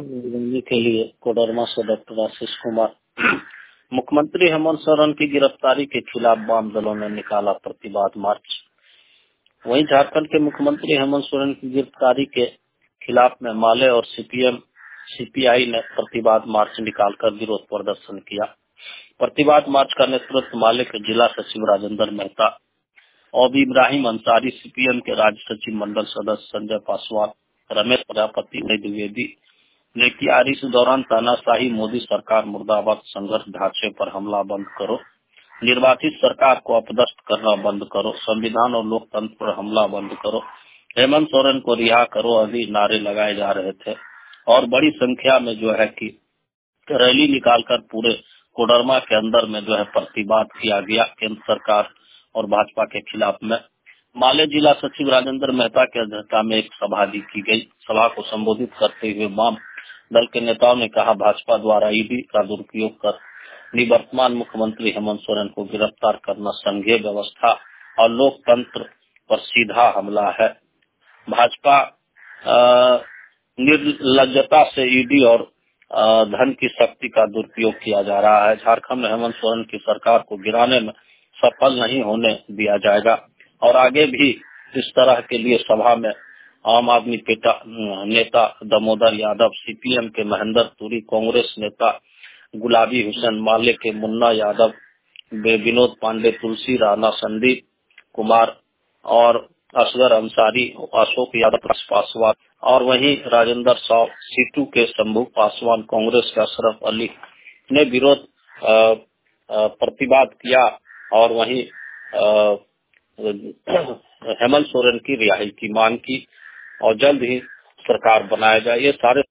के लिए कोडरमा से डॉक्टर आशीष कुमार। मुख्यमंत्री हेमंत सोरेन की गिरफ्तारी के खिलाफ वाम दलों ने निकाला प्रतिवाद मार्च। वहीं झारखंड के मुख्यमंत्री हेमंत सोरेन की गिरफ्तारी के खिलाफ में माले और सीपीआई ने प्रतिवाद मार्च निकालकर विरोध प्रदर्शन किया। प्रतिवाद मार्च का नेतृत्व माले के जिला सचिव राजेंद्र मेहता और इब्राहिम अंसारी, सीपीएम के राज्य सचिव मंडल सदस्य संजय पासवान, रमेश प्रजापति, नई द्विवेदी ने किया। इस दौरान तानाशाही, मोदी सरकार मुर्दाबाद, संघर्ष ढांचे पर हमला बंद करो, निर्वाचित सरकार को अपदस्थ करना बंद करो, संविधान और लोकतंत्र पर हमला बंद करो, हेमंत सोरेन को रिहा करो आदि नारे लगाए जा रहे थे। और बड़ी संख्या में जो है कि रैली निकालकर पूरे कोडरमा के अंदर में जो है प्रतिवाद किया गया केंद्र सरकार और भाजपा के खिलाफ में। माले जिला सचिव राजेंद्र मेहता की अध्यक्षता में एक सभा भी की गई। सभा को संबोधित करते हुए वाम दल के नेताओं ने कहा, भाजपा द्वारा ईडी का दुरुपयोग कर निवर्तमान मुख्यमंत्री हेमंत सोरेन को गिरफ्तार करना संघीय व्यवस्था और लोकतंत्र पर सीधा हमला है। भाजपा निर्लज्जता से ईडी और धन की शक्ति का दुरुपयोग किया जा रहा है। झारखंड में हेमंत सोरेन की सरकार को गिराने में सफल नहीं होने दिया जाएगा और आगे भी इस तरह के लिए सभा में आम आदमी नेता दामोदर यादव, सीपीएम के महेंद्र तुरी, कांग्रेस नेता गुलाबी हुसैन, माले के मुन्ना यादव, विनोद पांडे, तुलसी राणा, संदीप कुमार और असगर अंसारी, अशोक यादव, पासवान और वहीं राजेंद्र साव, सीटू के शंभू पासवान, कांग्रेस के अशरफ अली ने विरोध प्रतिवाद किया और वहीं हेमंत सोरेन की रिहाई की मांग की और जल्द ही सरकार बनाया जाए। ये सारे